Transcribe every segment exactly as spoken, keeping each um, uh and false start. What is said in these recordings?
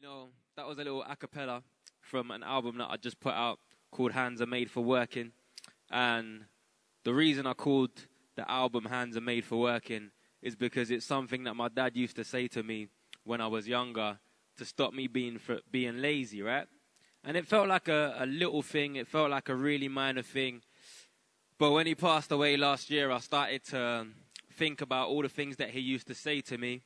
You know, that was a little a cappella from an album that I just put out called Hands Are Made for Working. And the reason I called the album Hands Are Made for Working is because it's something that my dad used to say to me when I was younger to stop me being for, being lazy, right? And it felt like a, a little thing. It felt like a really minor thing. But when he passed away last year, I started to think about all the things that he used to say to me.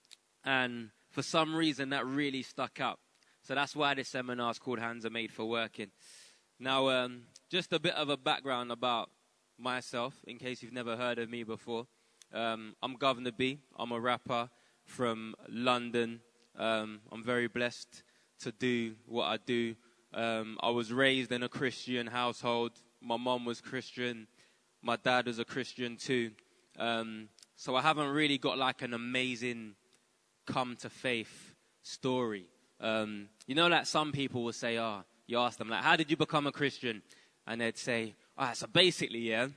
And for some reason, that really stuck out. So that's why this seminar is called Hands Are Made for Working. Now, um, just a bit of a background about myself, in case you've never heard of me before. Um, I'm Governor B. I'm a rapper from London. Um, I'm very blessed to do what I do. Um, I was raised in a Christian household. My mom was Christian. My dad was a Christian too. Um, so I haven't really got like an amazing come to faith story. Um, you know, like some people will say, oh, you ask them, like, how did you become a Christian? And they'd say, ah, oh, so basically, yeah,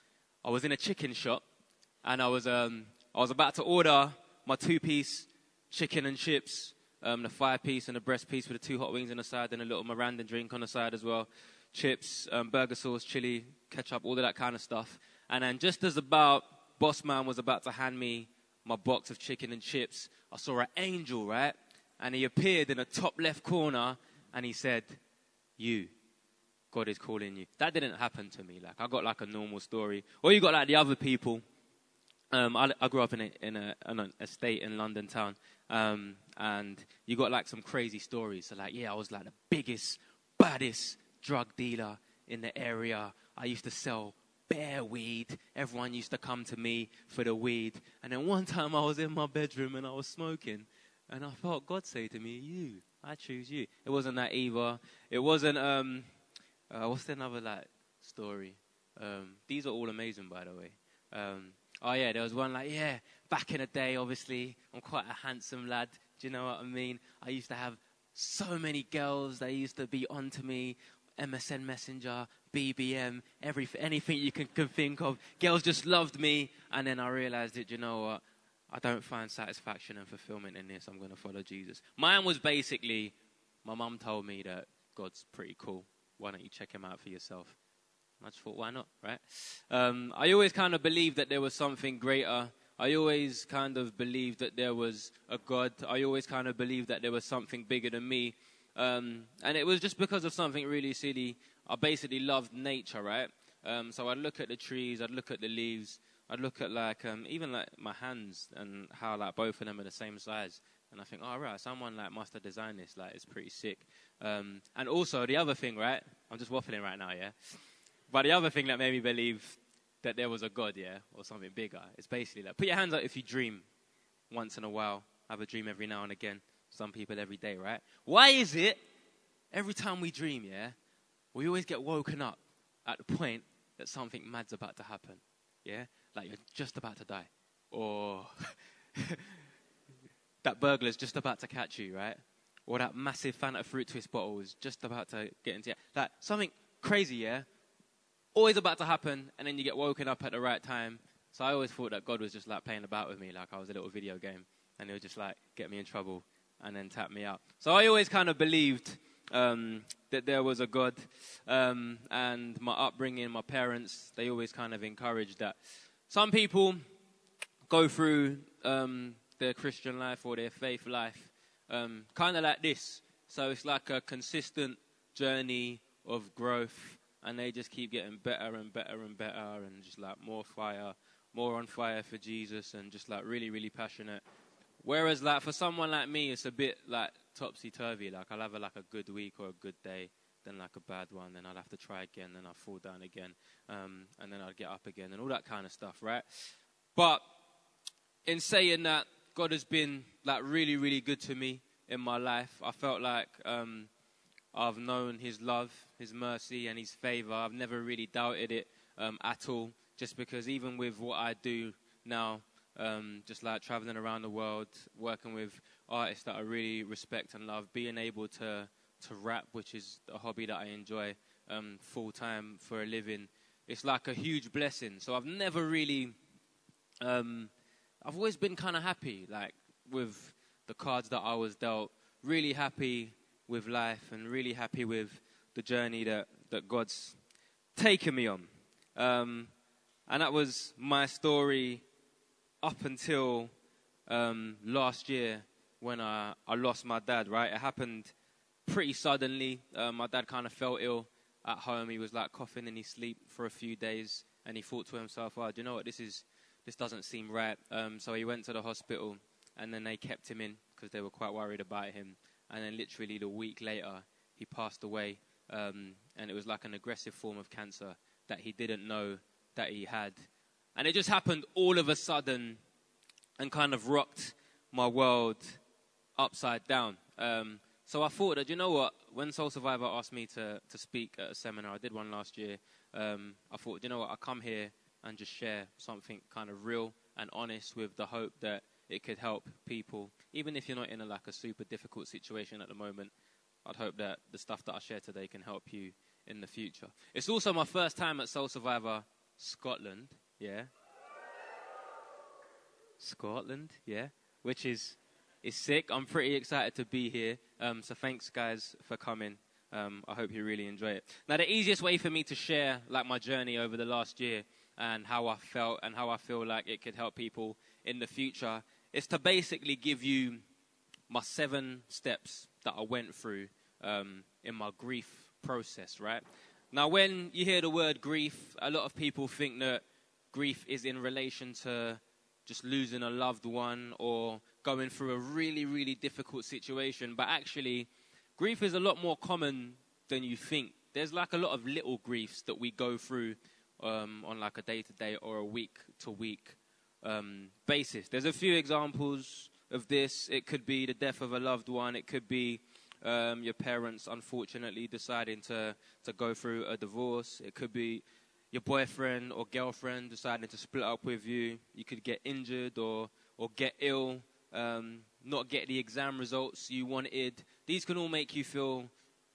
I was in a chicken shop and I was, um, I was about to order my two-piece chicken and chips, um, the five-piece and the breast piece with the two hot wings on the side and a little Miranda drink on the side as well. Chips, um, burger sauce, chili, ketchup, all of that kind of stuff. And then just as about boss man was about to hand me my box of chicken and chips, I saw an angel, right? And he appeared in the top left corner and he said, you, God is calling you. That didn't happen to me. Like, I got like a normal story. Or you got like the other people. Um, I, I grew up in, a, in, a, in an estate in London town. Um, and you got like some crazy stories. So like, yeah, I was like the biggest, baddest drug dealer in the area. I used to sell bare weed. Everyone used to come to me for the weed. And then one time I was in my bedroom and I was smoking. And I felt God say to me, you, I choose you. It wasn't that either. It wasn't, um, uh, what's another like story? Um, these are all amazing, by the way. Um, oh yeah, there was one like, yeah, back in the day, obviously, I'm quite a handsome lad. Do you know what I mean? I used to have so many girls that used to be onto me. M S N Messenger, B B M, every, anything you can, can think of. Girls just loved me. And then I realized that, you know what? I don't find satisfaction and fulfillment in this. I'm going to follow Jesus. Mine was basically, my mum told me that God's pretty cool. Why don't you check him out for yourself? I just thought, why not, right? Um, I always kind of believed that there was something greater. I always kind of believed that there was a God. I always kind of believed that there was something bigger than me. Um, and it was just because of something really silly. I basically loved nature, right? Um, so I'd look at the trees, I'd look at the leaves, I'd look at like um, even like my hands and how like both of them are the same size, and I think, oh right, someone like must have designed this. Like it's pretty sick. Um, and also the other thing, right? I'm just waffling right now, yeah. But the other thing that made me believe that there was a God, yeah, or something bigger, it's basically like put your hands up if you dream once in a while. Have a dream every now and again. Some people every day, right? Why is it every time we dream, yeah, we always get woken up at the point that something mad's about to happen, yeah? Like you're just about to die. Or that burglar's just about to catch you, right? Or that massive Fanta Fruit Twist bottle is just about to get into you. Like something crazy, yeah? Always about to happen, and then you get woken up at the right time. So I always thought that God was just like playing about with me like I was a little video game. And he would just like get me in trouble and then tap me out. So I always kind of believed um, that there was a God. Um, and my upbringing, my parents, they always kind of encouraged that. Some people go through um, their Christian life or their faith life um, kind of like this. So it's like a consistent journey of growth, and they just keep getting better and better and better, and just like more fire, more on fire for Jesus, and just like really, really passionate. Whereas like for someone like me, it's a bit like topsy-turvy. Like I'll have a, like a good week or a good day, then like a bad one, then I'll have to try again, then I'll fall down again, um, and then I'll get up again, and all that kind of stuff, right? But in saying that, God has been like really, really good to me in my life. I felt like um, I've known his love, his mercy, and his favor. I've never really doubted it um, at all, just because even with what I do now, um, just like traveling around the world, working with artists that I really respect and love, being able to to rap, which is a hobby that I enjoy um, full-time for a living, it's like a huge blessing. So I've never really, um, I've always been kind of happy, like with the cards that I was dealt, really happy with life and really happy with the journey that, that God's taken me on. Um, and that was my story up until um, last year when I, I lost my dad, right? It happened pretty suddenly. Uh, my dad kind of fell ill at home. He was like coughing in his sleep for a few days, and he thought to himself, oh, do you know what, this is this doesn't seem right. Um, so he went to the hospital, and then they kept him in because they were quite worried about him. And then literally the week later, he passed away, um, and it was like an aggressive form of cancer that he didn't know that he had. And it just happened all of a sudden and kind of rocked my world upside down. Um, so I thought that, you know what, when Soul Survivor asked me to, to speak at a seminar, I did one last year, um, I thought, you know what, I'll come here and just share something kind of real and honest with the hope that it could help people. Even if you're not in a, like a super difficult situation at the moment, I'd hope that the stuff that I share today can help you in the future. It's also my first time at Soul Survivor Scotland, yeah. Scotland, yeah, which is is sick. I'm pretty excited to be here. Um, so thanks, guys, for coming. Um, I hope you really enjoy it. Now, the easiest way for me to share like my journey over the last year and how I felt and how I feel like it could help people in the future is to basically give you my seven steps that I went through um, in my grief process, right? Now, when you hear the word grief, a lot of people think that grief is in relation to just losing a loved one or going through a really, really difficult situation. But actually, grief is a lot more common than you think. There's like a lot of little griefs that we go through um, on like a day-to-day or a week-to-week um, basis. There's a few examples of this. It could be the death of a loved one. It could be um, your parents, unfortunately, deciding to, to go through a divorce. It could be your boyfriend or girlfriend deciding to split up with you. You could get injured or, or get ill, um, not get the exam results you wanted. These can all make you feel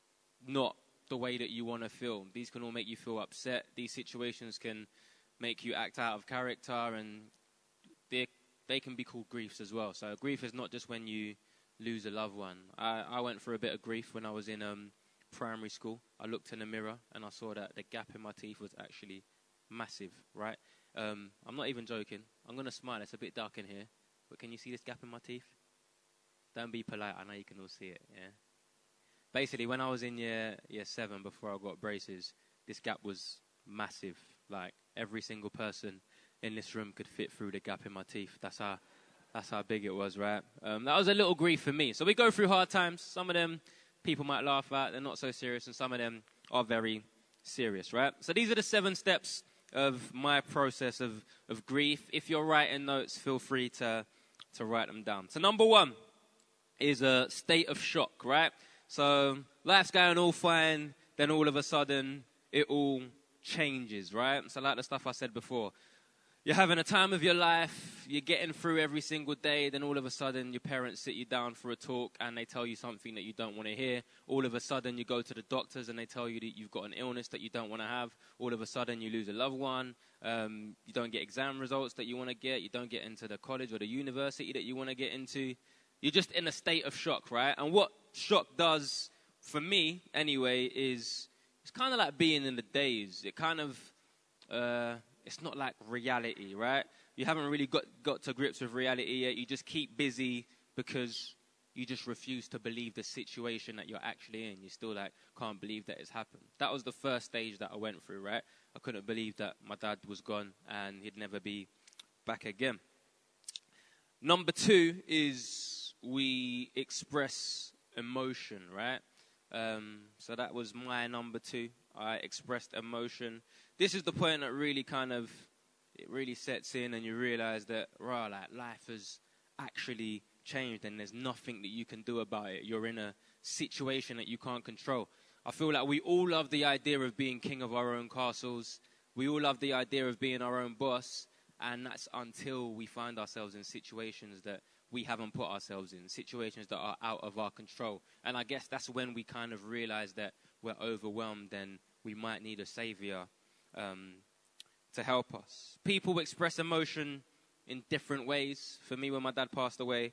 not the way that you want to feel. These can all make you feel upset. These situations can make you act out of character, and they they can be called griefs as well. So grief is not just when you lose a loved one. I, I went through a bit of grief when I was in um, primary school. I looked in the mirror and I saw that the gap in my teeth was actually massive, right? Um, I'm not even joking. I'm going to smile. It's a bit dark in here. But can you see this gap in my teeth? Don't be polite. I know you can all see it, yeah? Basically, when I was in year, year seven, before I got braces, this gap was massive. Like, every single person in this room could fit through the gap in my teeth. That's how, that's how big it was, right? Um, that was a little grief for me. So we go through hard times. Some of them people might laugh at. They're not so serious, and some of them are very serious, right? So these are the seven steps of my process of, of grief. If you're writing notes, feel free to, to write them down. So number one is a state of shock, right? So life's going all fine, then all of a sudden it all changes, right? So like the stuff I said before, you're having a time of your life, you're getting through every single day, then all of a sudden your parents sit you down for a talk and they tell you something that you don't want to hear. All of a sudden you go to the doctors and they tell you that you've got an illness that you don't want to have. All of a sudden you lose a loved one. Um, you don't get exam results that you want to get. You don't get into the college or the university that you want to get into. You're just in a state of shock, right? And what shock does, for me anyway, is it's kind of like being in the daze. It kind of... Uh, It's not like reality, right? You haven't really got, got to grips with reality yet. You just keep busy because you just refuse to believe the situation that you're actually in. You still like can't believe that it's happened. That was the first stage that I went through, right? I couldn't believe that my dad was gone and he'd never be back again. Number two is we express emotion, right? Um, so that was my number two. I expressed emotion. This is the point that really kind of, it really sets in and you realize that, right, like life has actually changed and there's nothing that you can do about it. You're in a situation that you can't control. I feel like we all love the idea of being king of our own castles. We all love the idea of being our own boss. And that's until we find ourselves in situations that we haven't put ourselves in, situations that are out of our control. And I guess that's when we kind of realize that we're overwhelmed and we might need a savior um, to help us. People express emotion in different ways. For me, when my dad passed away,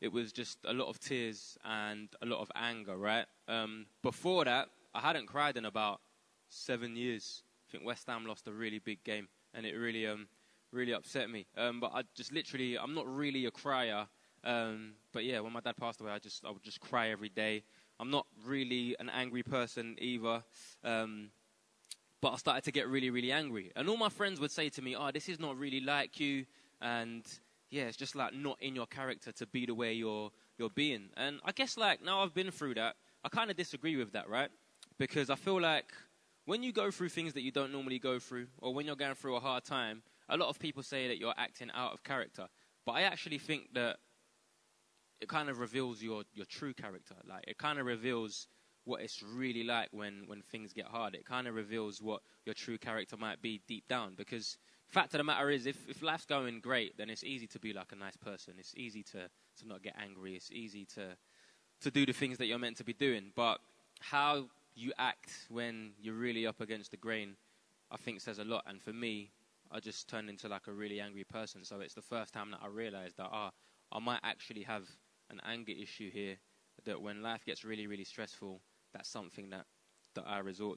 it was just a lot of tears and a lot of anger, right? Um, before that, I hadn't cried in about seven years. I think West Ham lost a really big game, and it really, um, really upset me. Um, but I just literally, I'm not really a crier. Um, but yeah, when my dad passed away, I just, I would just cry every day. I'm not really an angry person either. Um, but I started to get really, really angry. And all my friends would say to me, oh, this is not really like you. And yeah, it's just like not in your character to be the way you're, you're being. And I guess like now I've been through that, I kind of disagree with that, right? Because I feel like when you go through things that you don't normally go through, or when you're going through a hard time, a lot of people say that you're acting out of character. But I actually think that it kind of reveals your, your true character. Like, it kind of reveals what it's really like when, when things get hard. It kind of reveals what your true character might be deep down. Because fact of the matter is, if, if life's going great, then it's easy to be like a nice person. It's easy to, to not get angry. It's easy to, to do the things that you're meant to be doing. But how you act when you're really up against the grain, I think says a lot. And for me, I just turned into like a really angry person. So it's the first time that I realized that, ah, I might actually have an anger issue here, that when life gets really, really stressful, that's something that, that I resort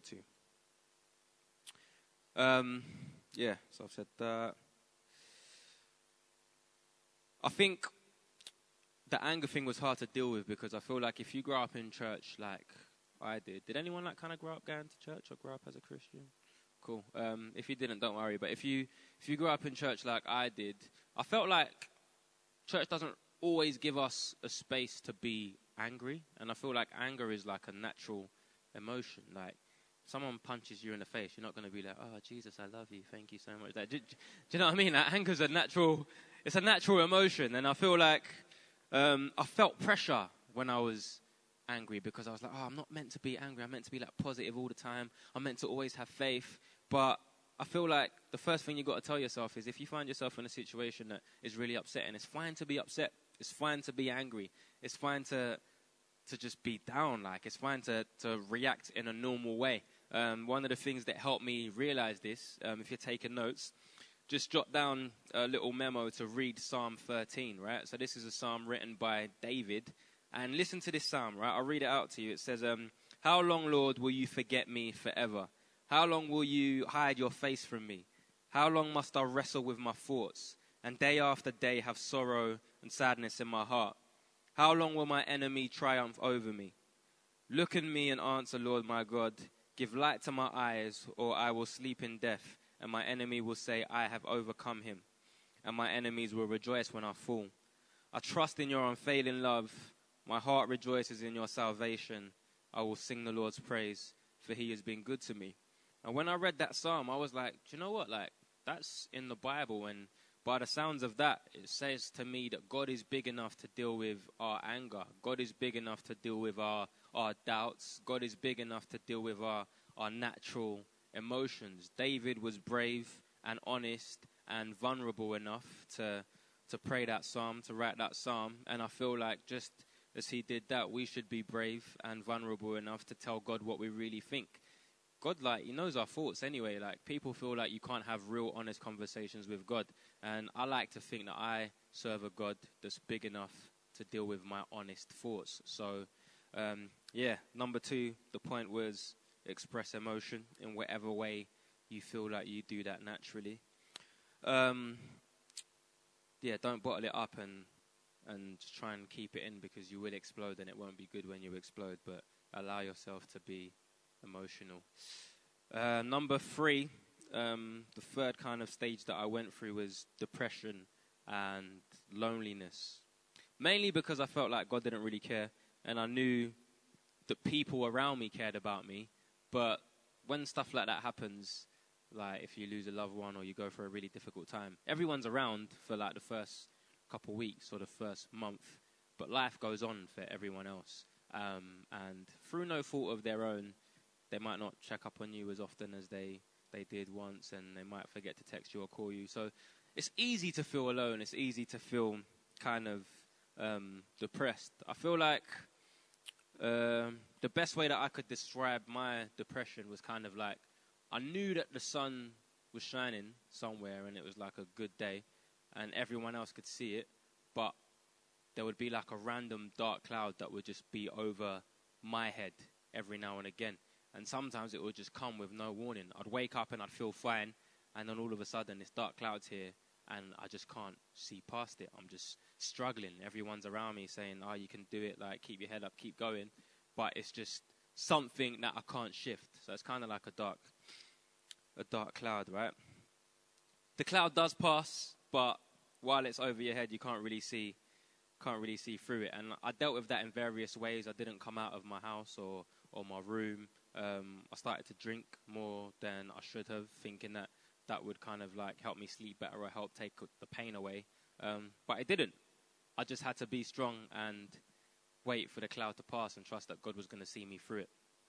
to. Um, yeah, so I've said that. I think the anger thing was hard to deal with because I feel like if you grow up in church like I did, did anyone like kind of grow up going to church or grow up as a Christian? Cool. Um, if you didn't, don't worry. But if you if you grew up in church like I did, I felt like church doesn't always give us a space to be angry, and I feel like anger is like a natural emotion. Like, someone punches you in the face, you're not going to be like, oh, Jesus, I love you, thank you so much. Like, do, do you know what I mean? Like, anger's a natural, it's a natural emotion, and I feel like um, I felt pressure when I was angry because I was like, oh, I'm not meant to be angry. I'm meant to be like positive all the time. I'm meant to always have faith. But I feel like the first thing you've got to tell yourself is if you find yourself in a situation that is really upsetting, it's fine to be upset. It's fine to be angry. It's fine to to just be down. Like, it's fine to, to react in a normal way. Um, one of the things that helped me realize this, um, if you're taking notes, just jot down a little memo to read Psalm thirteen, right? So this is a psalm written by David. And listen to this psalm, right? I'll read it out to you. It says, um, how long, Lord, will you forget me forever? How long will you hide your face from me? How long must I wrestle with my thoughts, and day after day have sorrow and sadness in my heart? How long will my enemy triumph over me? Look at me and answer, Lord my God. Give light to my eyes, or I will sleep in death, and my enemy will say, I have overcome him, and my enemies will rejoice when I fall. I trust in your unfailing love. My heart rejoices in your salvation. I will sing the Lord's praise, for he has been good to me. And when I read that psalm, I was like, do you know what? Like, that's in the Bible, and by the sounds of that, it says to me that God is big enough to deal with our anger. God is big enough to deal with our, our doubts. God is big enough to deal with our, our natural emotions. David was brave and honest and vulnerable enough to, to pray that psalm, to write that psalm. And I feel like just as he did that, we should be brave and vulnerable enough to tell God what we really think. God, like, he knows our thoughts anyway. Like, people feel like you can't have real, honest conversations with God. And I like to think that I serve a God that's big enough to deal with my honest thoughts. So, um, yeah, number two, the point was express emotion in whatever way you feel like you do that naturally. Um, yeah, don't bottle it up and, and just try and keep it in, because you will explode and it won't be good when you explode. But allow yourself to be emotional. Uh, number three, um, the third kind of stage that I went through was depression and loneliness. Mainly because I felt like God didn't really care, and I knew that people around me cared about me. But when stuff like that happens, like if you lose a loved one or you go through a really difficult time, everyone's around for like the first couple weeks or the first month, but life goes on for everyone else. Um, and through no fault of their own, they might not check up on you as often as they, they did once, and they might forget to text you or call you. So it's easy to feel alone. It's easy to feel kind of um, depressed. I feel like um, the best way that I could describe my depression was kind of like, I knew that the sun was shining somewhere and it was like a good day and everyone else could see it, but there would be like a random dark cloud that would just be over my head every now and again. And sometimes it would just come with no warning. I'd wake up and I'd feel fine, and then all of a sudden this dark cloud's here, and I just can't see past it. I'm just struggling. Everyone's around me saying, oh, you can do it, like, keep your head up, keep going. But it's just something that I can't shift. So it's kind of like a dark, a dark cloud, right? The cloud does pass, but while it's over your head, you can't really see, can't really see through it. And I dealt with that in various ways. I didn't come out of my house or, or my room. Um, I started to drink more than I should have, thinking that that would kind of like help me sleep better or help take the pain away. Um, but it didn't. I just had to be strong and wait for the cloud to pass and trust that God was going to see me through it.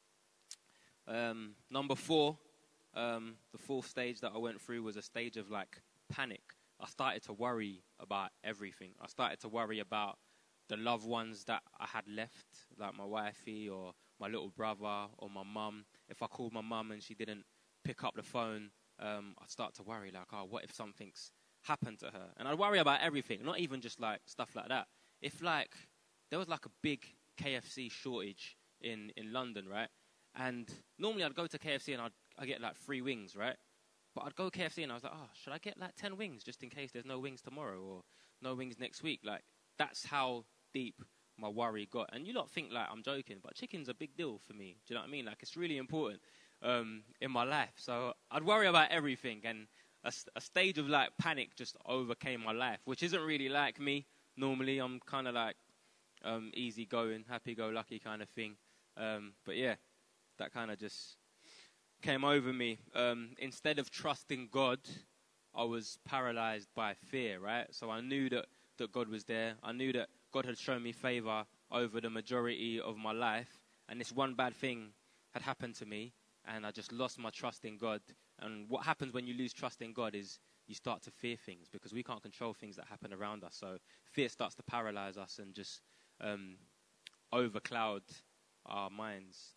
Um, number four, um, the fourth stage that I went through was a stage of like panic. I started to worry about everything. I started to worry about the loved ones that I had left, like my wifey or my little brother or my mum. If I called my mum and she didn't pick up the phone, um, I'd start to worry, like, oh, what if something's happened to her? And I'd worry about everything, not even just like stuff like that. If like there was like a big K F C shortage in, in London, right? And normally I'd go to K F C and I'd I get like three wings, right? But I'd go to K F C and I was like, oh, should I get like ten wings just in case there's no wings tomorrow or no wings next week? Like, that's how deep my worry got. And you lot think like I'm joking, but chicken's a big deal for me. Do you know what I mean? Like, it's really important um, in my life. So I'd worry about everything, and a, a stage of like panic just overcame my life, which isn't really like me. Normally I'm kind of like um, easygoing, happy-go-lucky kind of thing. Um, but yeah, that kind of just came over me. Um, instead of trusting God, I was paralyzed by fear, right? So I knew that, that God was there. I knew that God had shown me favor over the majority of my life. And this one bad thing had happened to me, and I just lost my trust in God. And what happens when you lose trust in God is you start to fear things, because we can't control things that happen around us. So fear starts to paralyze us and just um, overcloud our minds.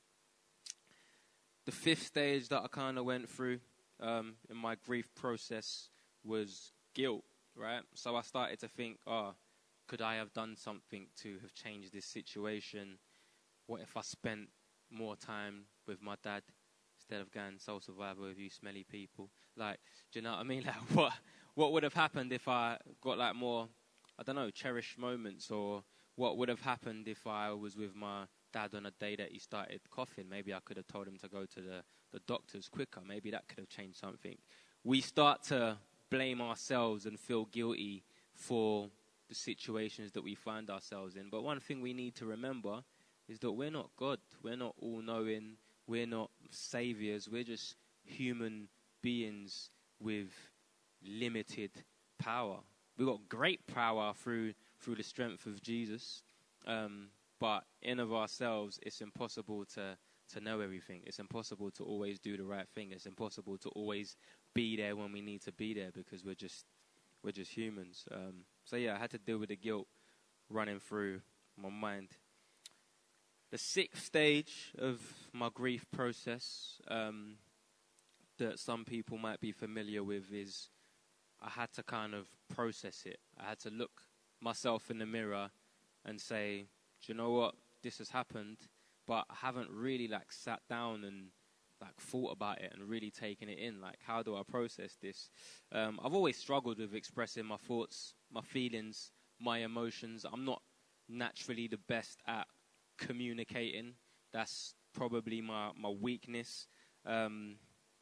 The fifth stage that I kind of went through um, in my grief process was guilt, right? So I started to think, oh, could I have done something to have changed this situation? What if I spent more time with my dad instead of going Soul Survivor with you smelly people? Like, do you know what I mean? Like, what what would have happened if I got like more, I don't know, cherished moments? Or what would have happened if I was with my dad on a day that he started coughing? Maybe I could have told him to go to the, the doctors quicker. Maybe that could have changed something. We start to blame ourselves and feel guilty for the situations that we find ourselves in. But one thing we need to remember is that we're not God. We're not all-knowing. We're not saviors. We're just human beings with limited power. We've got great power through through the strength of Jesus. Um, but in of ourselves, it's impossible to, to know everything. It's impossible to always do the right thing. It's impossible to always be there when we need to be there, because we're just we're just humans. Um, so yeah, I had to deal with the guilt running through my mind. The sixth stage of my grief process um, that some people might be familiar with is I had to kind of process it. I had to look myself in the mirror and say, do you know what? This has happened, but I haven't really like sat down and like thought about it and really taken it in. Like, how do I process this? Um, I've always struggled with expressing my thoughts, my feelings, my emotions. I'm not naturally the best at communicating. That's probably my, my weakness. Um,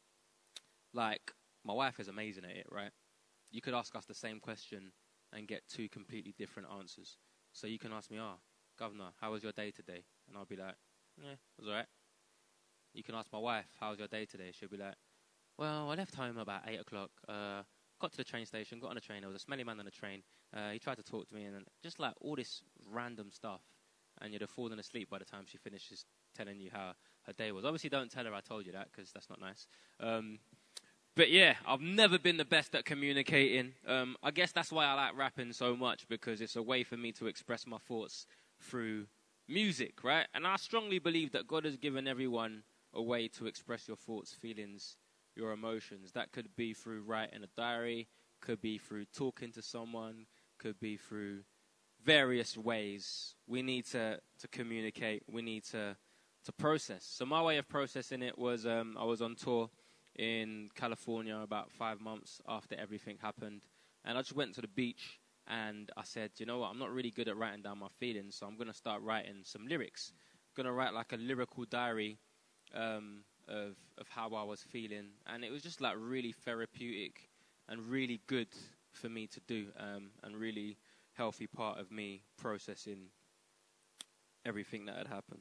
like, my wife is amazing at it, right? You could ask us the same question and get two completely different answers. So you can ask me, oh, Governor, how was your day today? And I'll be like, yeah, it was all right. You can ask my wife, how was your day today? She'll be like, well, I left home about eight o'clock, uh, got to the train station, got on a train, there was a smelly man on the train, uh, he tried to talk to me, and then just like all this random stuff, and you'd have fallen asleep by the time she finishes telling you how her day was. Obviously, don't tell her I told you that, because that's not nice. Um, but yeah, I've never been the best at communicating. Um, I guess that's why I like rapping so much, because it's a way for me to express my thoughts through music, right? And I strongly believe that God has given everyone a way to express your thoughts, feelings, your emotions. That could be through writing a diary, could be through talking to someone, could be through various ways. We need to, to communicate. We need to, to process. So my way of processing it was um, I was on tour in California about five months after everything happened. And I just went to the beach and I said, you know what, I'm not really good at writing down my feelings, so I'm going to start writing some lyrics. I'm going to write like a lyrical diary um, of, of how I was feeling. And it was just like really therapeutic and really good for me to do, um, and really healthy part of me processing everything that had happened.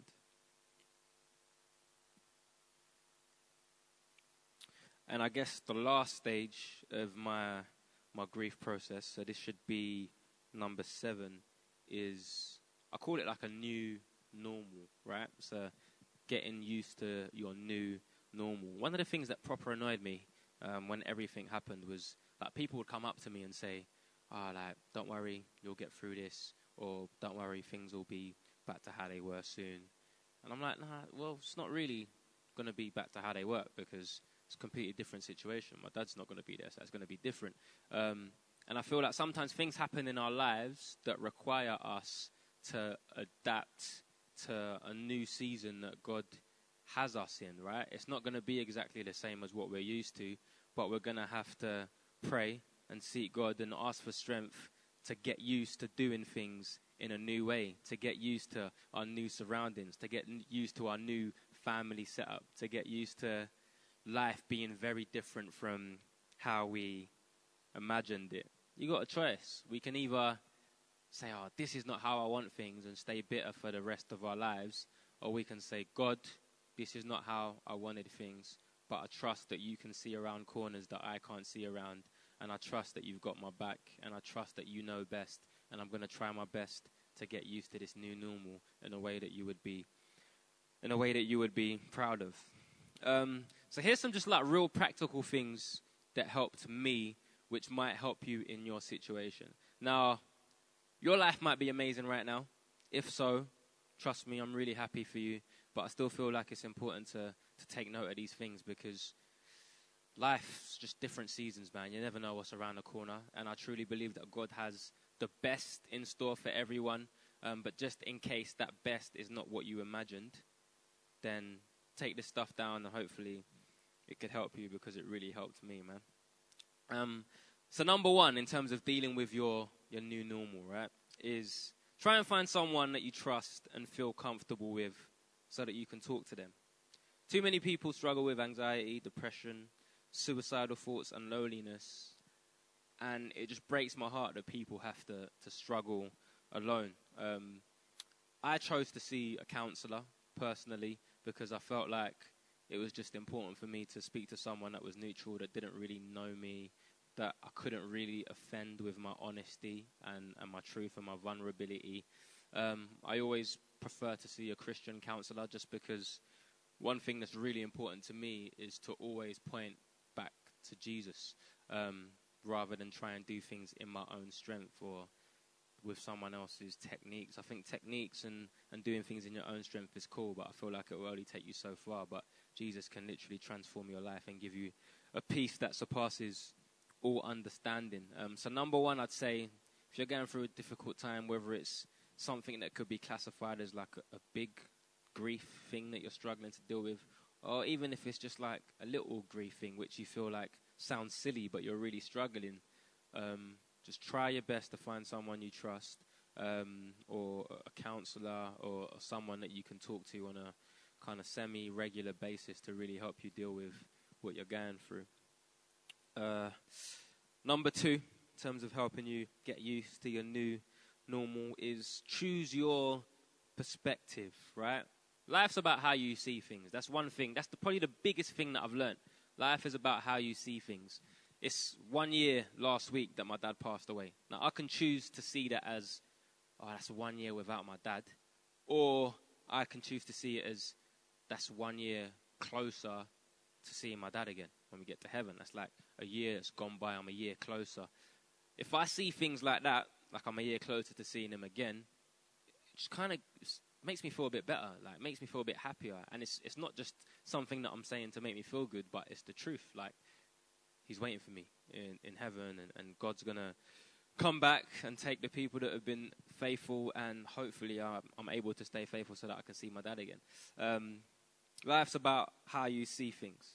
And I guess the last stage of my my grief process, so this should be number seven, is I call it like a new normal, right? So getting used to your new normal. One of the things that proper annoyed me um, when everything happened was like people would come up to me and say, oh, like, don't worry, you'll get through this, or don't worry, things will be back to how they were soon. And I'm like, nah, well, it's not really going to be back to how they were, because it's a completely different situation. My dad's not going to be there, so it's going to be different. Um, and I feel like sometimes things happen in our lives that require us to adapt to a new season that God has us in, right? It's not going to be exactly the same as what we're used to, but we're going to have to pray and seek God and ask for strength to get used to doing things in a new way, to get used to our new surroundings, to get used to our new family setup, to get used to life being very different from how we imagined it. You got a choice. We can either say, oh, this is not how I want things, and stay bitter for the rest of our lives, or we can say, God, this is not how I wanted things, but I trust that you can see around corners that I can't see around, and I trust that you've got my back, and I trust that you know best, and I'm going to try my best to get used to this new normal in a way that you would be, in a way that you would be proud of. Um, so here's some just like real practical things that helped me, which might help you in your situation. Now, your life might be amazing right now. If so, trust me, I'm really happy for you. But I still feel like it's important to, to take note of these things, because life's just different seasons, man. You never know what's around the corner. And I truly believe that God has the best in store for everyone. Um, but just in case that best is not what you imagined, then take this stuff down, and hopefully it could help you, because it really helped me, man. Um, so number one, in terms of dealing with your, your new normal, right, is try and find someone that you trust and feel comfortable with so that you can talk to them. Too many people struggle with anxiety, depression, suicidal thoughts, and loneliness. And it just breaks my heart that people have to, to struggle alone. Um, I chose to see a counselor personally, because I felt like it was just important for me to speak to someone that was neutral, that didn't really know me, that I couldn't really offend with my honesty and, and my truth and my vulnerability. Um, I always prefer to see a Christian counselor, just because one thing that's really important to me is to always point back to Jesus, um, rather than try and do things in my own strength or with someone else's techniques. I think techniques and, and doing things in your own strength is cool, but I feel like it will only take you so far. But Jesus can literally transform your life and give you a peace that surpasses all understanding. Um, so number one, I'd say, if you're going through a difficult time, whether it's something that could be classified as like a, a big grief thing that you're struggling to deal with, or even if it's just like a little grief thing which you feel like sounds silly but you're really struggling, um, just try your best to find someone you trust, um, or a counselor, or, or someone that you can talk to on a kind of semi-regular basis to really help you deal with what you're going through. Uh, number two, in terms of helping you get used to your new normal, is choose your perspective, right? Life's about how you see things. That's one thing. That's the, probably the biggest thing that I've learned. Life is about how you see things. It's one year last week that my dad passed away. Now, I can choose to see that as, oh, that's one year without my dad. Or I can choose to see it as, that's one year closer to seeing my dad again when we get to heaven. That's like a year that's gone by, I'm a year closer. If I see things like that, like I'm a year closer to seeing him again, it just kind of makes me feel a bit better, like makes me feel a bit happier. And it's it's not just something that I'm saying to make me feel good, but it's the truth. Like, he's waiting for me in, in heaven, and, and God's going to come back and take the people that have been faithful, and hopefully I'm, I'm able to stay faithful so that I can see my dad again. Um, life's about how you see things.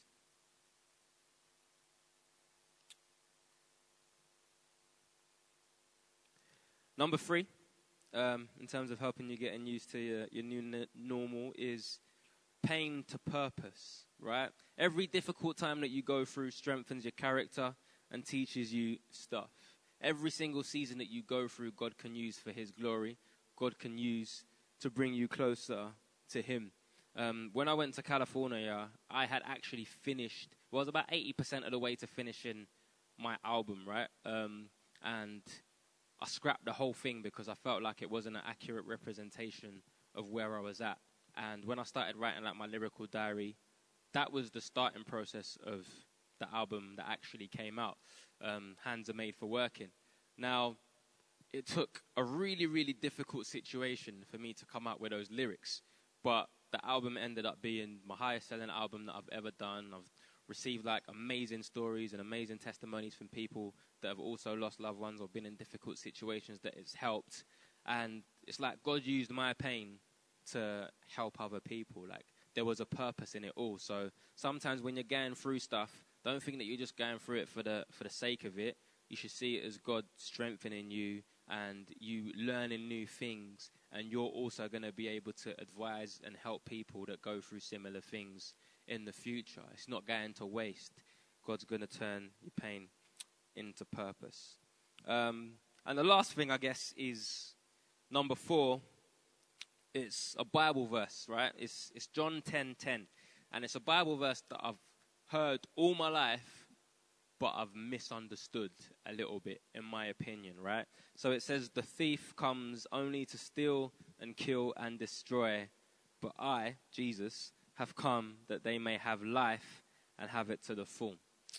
Number three, um, in terms of helping you getting used to your, your new n- normal, is pain to purpose, right? Every difficult time that you go through strengthens your character and teaches you stuff. Every single season that you go through, God can use for his glory. God can use to bring you closer to him. Um, when I went to California, I had actually finished, well, I was about eighty percent of the way to finishing my album, right? Um, and I scrapped the whole thing because I felt like it wasn't an accurate representation of where I was at. And when I started writing like my lyrical diary, that was the starting process of the album that actually came out. Um, Hands Are Made for Working. Now, it took a really, really difficult situation for me to come up with those lyrics, but the album ended up being my highest selling album that I've ever done. I've received like amazing stories and amazing testimonies from people that have also lost loved ones or been in difficult situations that it's helped. And it's like God used my pain to help other people. Like there was a purpose in it all. So sometimes when you're going through stuff, don't think that you're just going through it for the for the sake of it. You should see it as God strengthening you and you learning new things, and you're also going to be able to advise and help people that go through similar things in the future. It's not going to waste. God's going to turn your pain into purpose. Um, and the last thing, I guess, is number four. It's a Bible verse, right? It's it's John ten ten, and it's a Bible verse that I've heard all my life, but I've misunderstood a little bit, in my opinion, right? So it says, the thief comes only to steal and kill and destroy, but I, Jesus, have come that they may have life and have it to the full.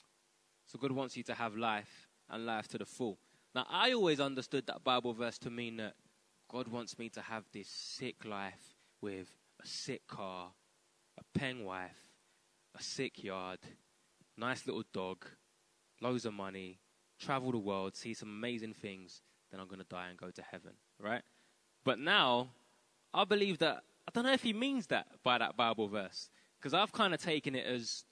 So God wants you to have life and life to the full. Now, I always understood that Bible verse to mean that God wants me to have this sick life with a sick car, a pen wife, a sick yard, nice little dog, loads of money, travel the world, see some amazing things, then I'm going to die and go to heaven, right? But now, I believe that, I don't know if he means that by that Bible verse, because I've kind of taken it as,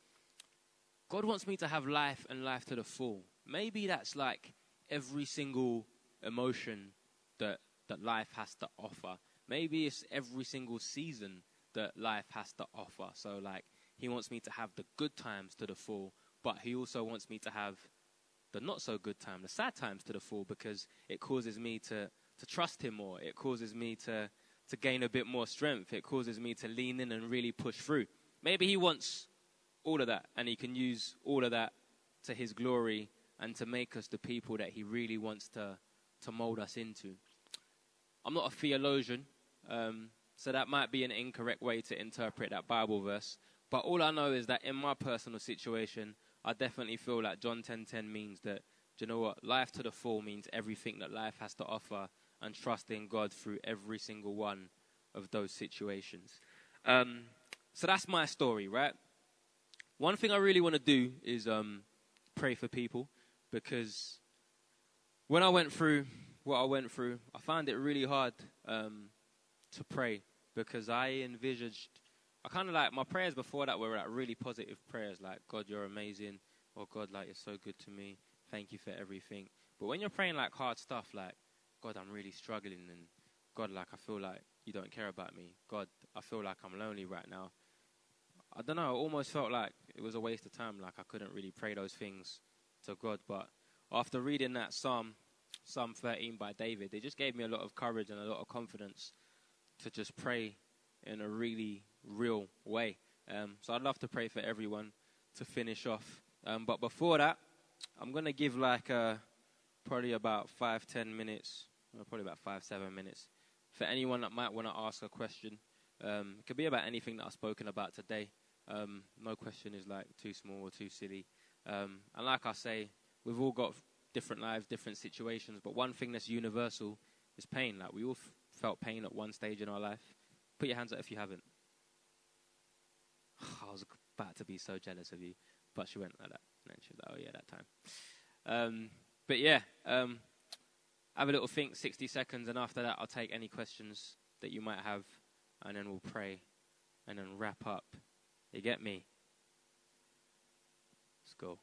God wants me to have life and life to the full. Maybe that's like every single emotion that that life has to offer. Maybe it's every single season that life has to offer. So like, he wants me to have the good times to the full, but he also wants me to have the not so good time, the sad times to the full, because it causes me to, to trust him more. It causes me to, to gain a bit more strength. It causes me to lean in and really push through. Maybe he wants all of that, and he can use all of that to his glory and to make us the people that he really wants to, to mold us into. I'm not a theologian, um, so that might be an incorrect way to interpret that Bible verse. But all I know is that in my personal situation, I definitely feel like John ten ten means that, do you know what? Life to the full means everything that life has to offer, and trusting God through every single one of those situations. Um, so that's my story, right? One thing I really want to do is um, pray for people, because when I went through what I went through, I found it really hard um, to pray, because I envisaged, I kind of like, my prayers before that were like really positive prayers, like, God, you're amazing, or God, like, you're so good to me, thank you for everything. But when you're praying like hard stuff, like, God, I'm really struggling, and God, like, I feel like you don't care about me. God, I feel like I'm lonely right now. I don't know, I almost felt like it was a waste of time, like I couldn't really pray those things to God. But after reading that Psalm, Psalm thirteen by David, it just gave me a lot of courage and a lot of confidence to just pray in a really real way. Um, so I'd love to pray for everyone to finish off. Um, but before that, I'm going to give like a, probably about five, ten minutes, or probably about five, seven minutes, for anyone that might want to ask a question. Um, it could be about anything that I've spoken about today. Um, no question is like too small or too silly. Um, and like I say, we've all got different lives, different situations, but one thing that's universal is pain. Like, we all f- felt pain at one stage in our life. Put your hands up if you haven't. I was about to be so jealous of you, but she went like that, and then she was like, oh yeah, that time. Um, but yeah, um, have a little think, sixty seconds, and after that I'll take any questions that you might have, and then we'll pray, and then wrap up. You get me? Let's go.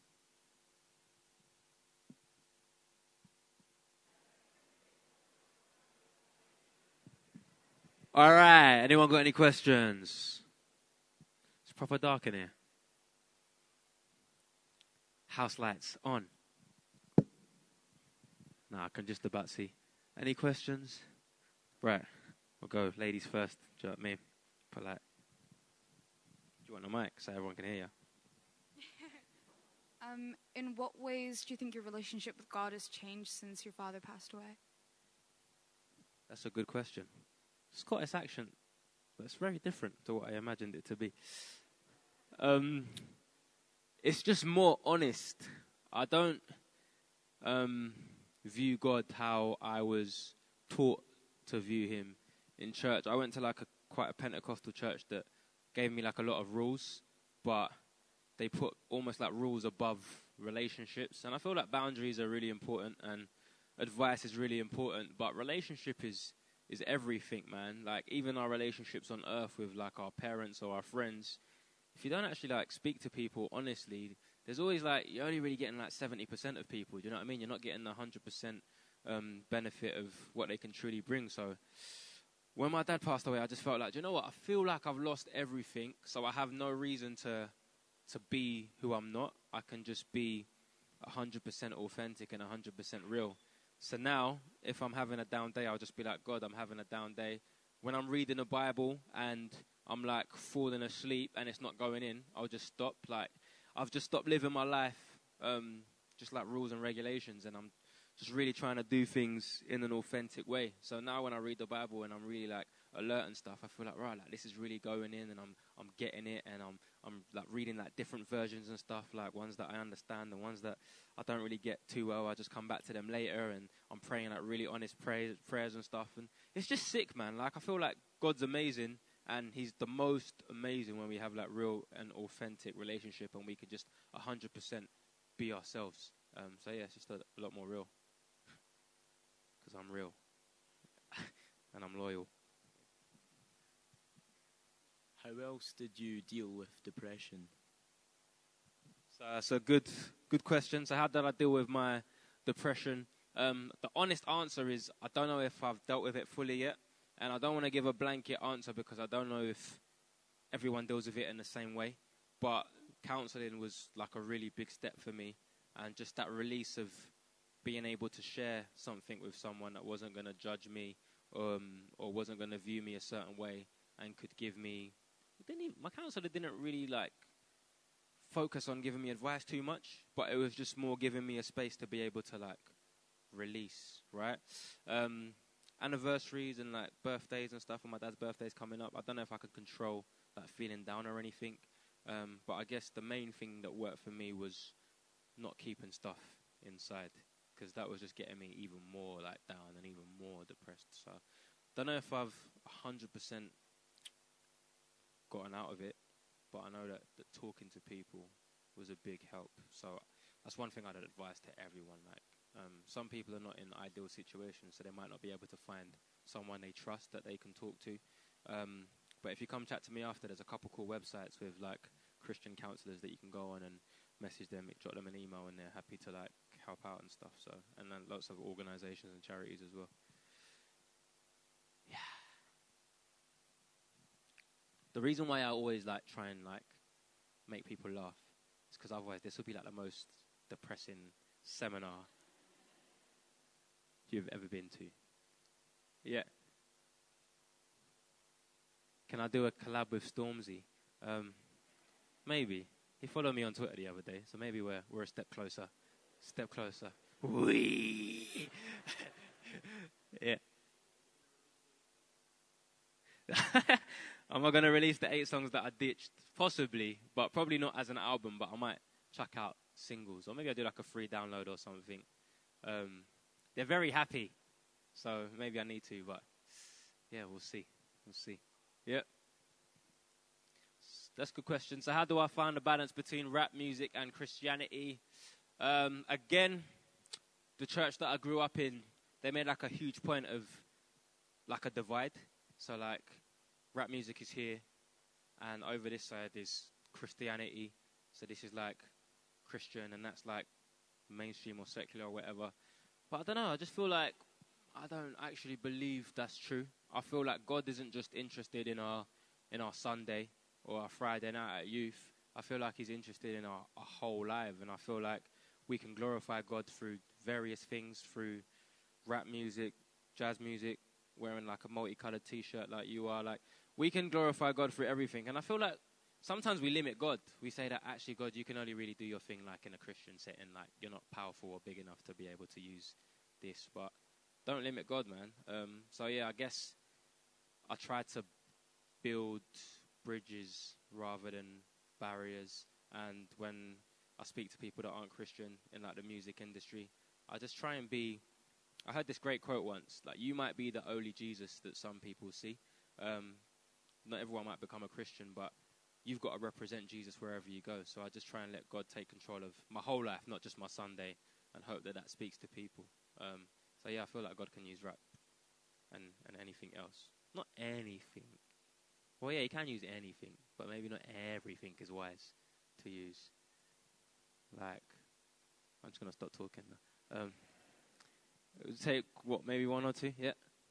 All right, anyone got any questions? It's proper dark in here. House lights on. No, I can just about see. Any questions? Right, we'll go ladies first. Do you know what I mean? Polite. Do you want the mic so everyone can hear you? um, in what ways do you think your relationship with God has changed since your father passed away? That's a good question. Scottish accent, but it's very different to what I imagined it to be. Um, it's just more honest. I don't um, view God how I was taught to view him in church. I went to like a quite a Pentecostal church that gave me like a lot of rules, but they put almost like rules above relationships. And I feel like boundaries are really important and advice is really important, but relationship is is everything, man. Like, even our relationships on earth with, like, our parents or our friends, if you don't actually, like, speak to people honestly, there's always, like, you're only really getting, like, seventy percent of people. Do you know what I mean? You're not getting the one hundred percent um, benefit of what they can truly bring. So when my dad passed away, I just felt like, do you know what? I feel like I've lost everything, so I have no reason to to be who I'm not. I can just be one hundred percent authentic and one hundred percent real. So now, if I'm having a down day, I'll just be like, God, I'm having a down day. When I'm reading the Bible and I'm like falling asleep and it's not going in, I'll just stop. Like, I've just stopped living my life um, just like rules and regulations, and I'm just really trying to do things in an authentic way. So now when I read the Bible and I'm really like alert and stuff, I feel like, right, like this is really going in, and I'm I'm getting it, and I'm I'm like reading like different versions and stuff, like ones that I understand and ones that I don't really get too well. I just come back to them later, and I'm praying like really honest prayers, prayers and stuff, and it's just sick, man. Like, I feel like God's amazing, and he's the most amazing when we have like real and authentic relationship, and we can just one hundred percent be ourselves. Um, so yeah, it's just a, a lot more real. Because I'm real. And I'm loyal. How else did you deal with depression? So that's a good good question. So how did I deal with my depression? Um, the honest answer is I don't know if I've dealt with it fully yet. And I don't want to give a blanket answer because I don't know if everyone deals with it in the same way. But counseling was like a really big step for me. And just that release of being able to share something with someone that wasn't going to judge me um, or wasn't going to view me a certain way and could give me... Didn't even, my counselor didn't really like focus on giving me advice too much, but it was just more giving me a space to be able to like release, right? Um, anniversaries and like birthdays and stuff, and my dad's birthday's coming up. I don't know if I could control that feeling down or anything, um, but I guess the main thing that worked for me was not keeping stuff inside, because that was just getting me even more like down and even more depressed. So don't know if I've one hundred percent gotten out of it, but I know that, that talking to people was a big help. So that's one thing I'd advise to everyone. Like, um, some people are not in ideal situations, so they might not be able to find someone they trust that they can talk to. Um, but if you come chat to me after, there's a couple cool websites with like Christian counselors that you can go on and message them, drop them an email, and they're happy to like help out and stuff. So, and then lots of organizations and charities as well. Yeah. The reason why I always like try and like make people laugh is because otherwise this would be like the most depressing seminar you've ever been to. Yeah. Can I do a collab with Stormzy? Um, maybe. He followed me on Twitter the other day, so maybe we're we're a step closer. Step closer. Wee. Yeah. Am I going to release the eight songs that I ditched? Possibly, but probably not as an album, but I might chuck out singles. Or maybe I'll do like a free download or something. Um, they're very happy, so maybe I need to, but yeah, we'll see. We'll see. Yeah. That's a good question. So how do I find the balance between rap music and Christianity? Um, again, the church that I grew up in they made like a huge point of like a divide. So like rap music is here, and over this side is Christianity. So this is like Christian, and that's like mainstream or secular or whatever. But I don't know, I just feel like I don't actually believe that's true. I feel like God isn't just interested in our in our Sunday or our Friday night at youth. I feel like he's interested in our, our whole life, and I feel like we can glorify God through various things, through rap music, jazz music, wearing like a multicolored t-shirt like you are. Like, we can glorify God through everything. And I feel like sometimes we limit God. We say that actually, God, you can only really do your thing like in a Christian setting. Like, you're not powerful or big enough to be able to use this. But don't limit God, man. Um, so yeah, I guess I try to build bridges rather than barriers. And when I speak to people that aren't Christian in like the music industry, I just try and be, I heard this great quote once, like, you might be the only Jesus that some people see. Um, not everyone might become a Christian, but you've got to represent Jesus wherever you go. So I just try and let God take control of my whole life, not just my Sunday, and hope that that speaks to people. Um, so yeah, I feel like God can use rap and, and anything else. Not anything. Well, yeah, he can use anything, but maybe not everything is wise to use. Like, I'm just going to stop talking now. Um, it would take, what, maybe one or two? Yeah.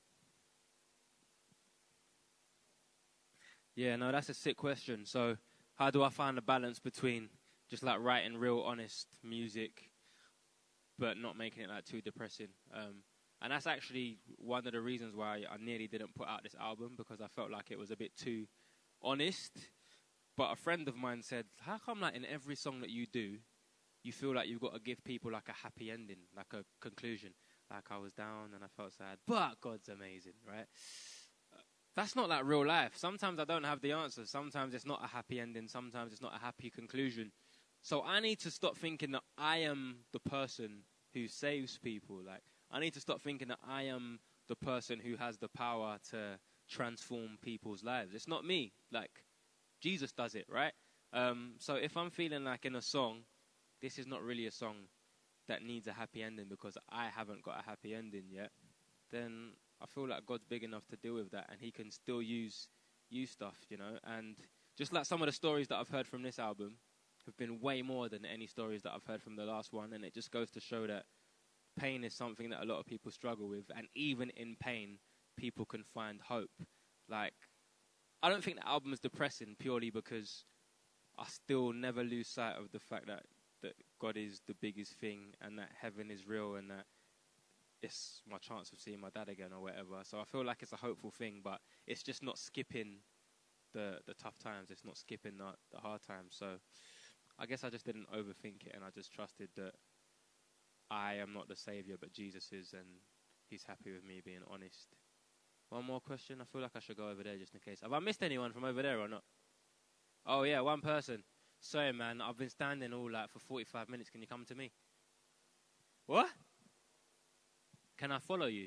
Yeah, no, that's a sick question. So how do I find the balance between just like writing real honest music but not making it like too depressing? Um, and that's actually one of the reasons why I nearly didn't put out this album, because I felt like it was a bit too honest. But a friend of mine said, how come like in every song that you do, you feel like you've got to give people like a happy ending, like a conclusion? Like, I was down and I felt sad, but God's amazing, right? That's not like real life. Sometimes I don't have the answer. Sometimes it's not a happy ending. Sometimes it's not a happy conclusion. So I need to stop thinking that I am the person who saves people. Like, I need to stop thinking that I am the person who has the power to transform people's lives. It's not me. Like, Jesus does it, right? Um, so if I'm feeling like in a song, this is not really a song that needs a happy ending because I haven't got a happy ending yet, then I feel like God's big enough to deal with that, and he can still use use stuff, you know. And just like some of the stories that I've heard from this album have been way more than any stories that I've heard from the last one, and it just goes to show that pain is something that a lot of people struggle with, and even in pain, people can find hope. Like, I don't think the album is depressing purely because I still never lose sight of the fact that, that God is the biggest thing, and that heaven is real, and that it's my chance of seeing my dad again or whatever. So I feel like it's a hopeful thing, but it's just not skipping the the tough times. It's not skipping the, the hard times. So I guess I just didn't overthink it, and I just trusted that I am not the savior, but Jesus is, and he's happy with me being honest. One more question. I feel like I should go over there just in case. Have I missed anyone from over there or not? Oh, yeah, one person. Sorry, man. I've been standing all like for forty-five minutes. Can you come to me? What? Can I follow you?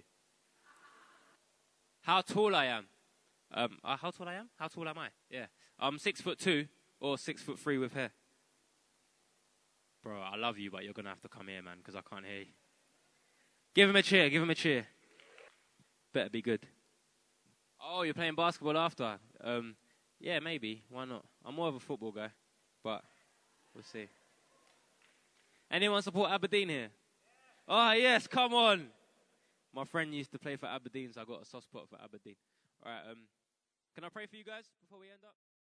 How tall I am? Um, uh, how tall I am? How tall am I? Yeah. I'm six foot two or six foot three with hair. Bro, I love you, but you're going to have to come here, man, because I can't hear you. Give him a cheer. Give him a cheer. Better be good. Oh, you're playing basketball after? Um, yeah, maybe. Why not? I'm more of a football guy, but we'll see. Anyone support Aberdeen here? Oh, yes, come on. My friend used to play for Aberdeen, so I got a soft spot for Aberdeen. All right, um, can I pray for you guys before we end up?